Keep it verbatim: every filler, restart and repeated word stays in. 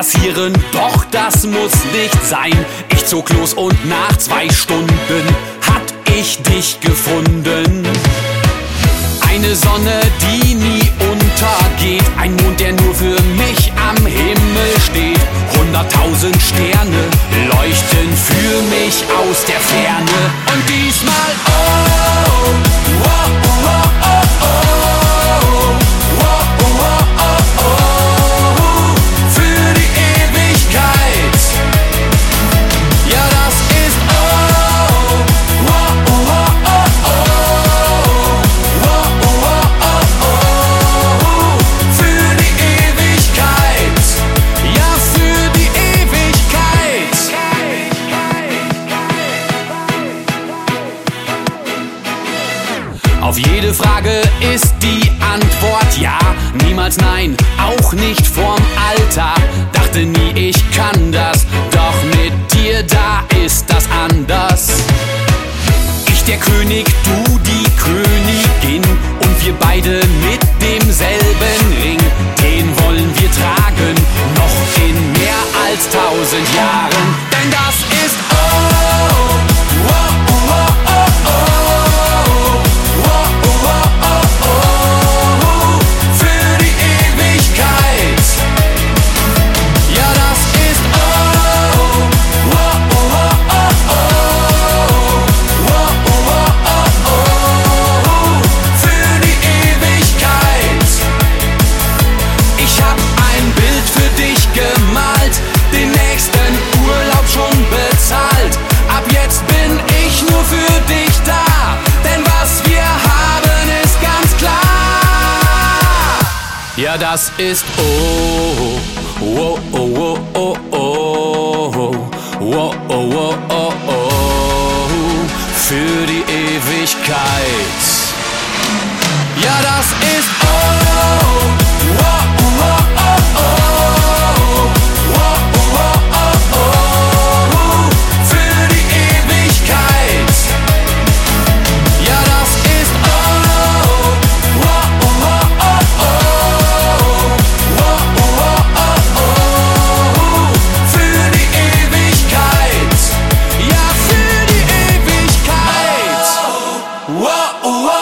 passieren, doch das muss nicht sein. Ich zog los und nach zwei Stunden hatt ich dich gefunden. Eine Sonne, die nie untergeht, ein Mond, der nur für mich am Himmel steht. Hunderttausend Sterne leuchten für mich aus der Ferne. Und diesmal oh, oh, oh, oh, oh, oh, oh, oh, oh, oh, oh, für die Ewigkeit. Ja, das ist oh, oh, oh, oh, oh, oh, oh, oh, oh, für die Ewigkeit. Ja, für die Ewigkeit. Auf jede Frage ist die Antwort ja, niemals nein, auch nicht vorm Alter. Dachte nie, ich kann das, doch mit dir, da ist das anders. Ich der König, du die Königin und wir beide mit demselben Ring. Den wollen wir tragen, noch in mehr als tausend Jahren. Denn das ist oh, oh, oh, oh, oh, oh. Ja, das ist oh, oh, oh, oh, oh, oh, oh, oh, oh, oh, oh, für die Ewigkeit. Ja, das ist oh, oh, oh, oh, oh, oh, oh, oh, oh, oh, für die Ewigkeit. Ja, das ist oh, oh, oh, oh, oh, für die Ewigkeit. Ja, für die Ewigkeit. Wow, wow.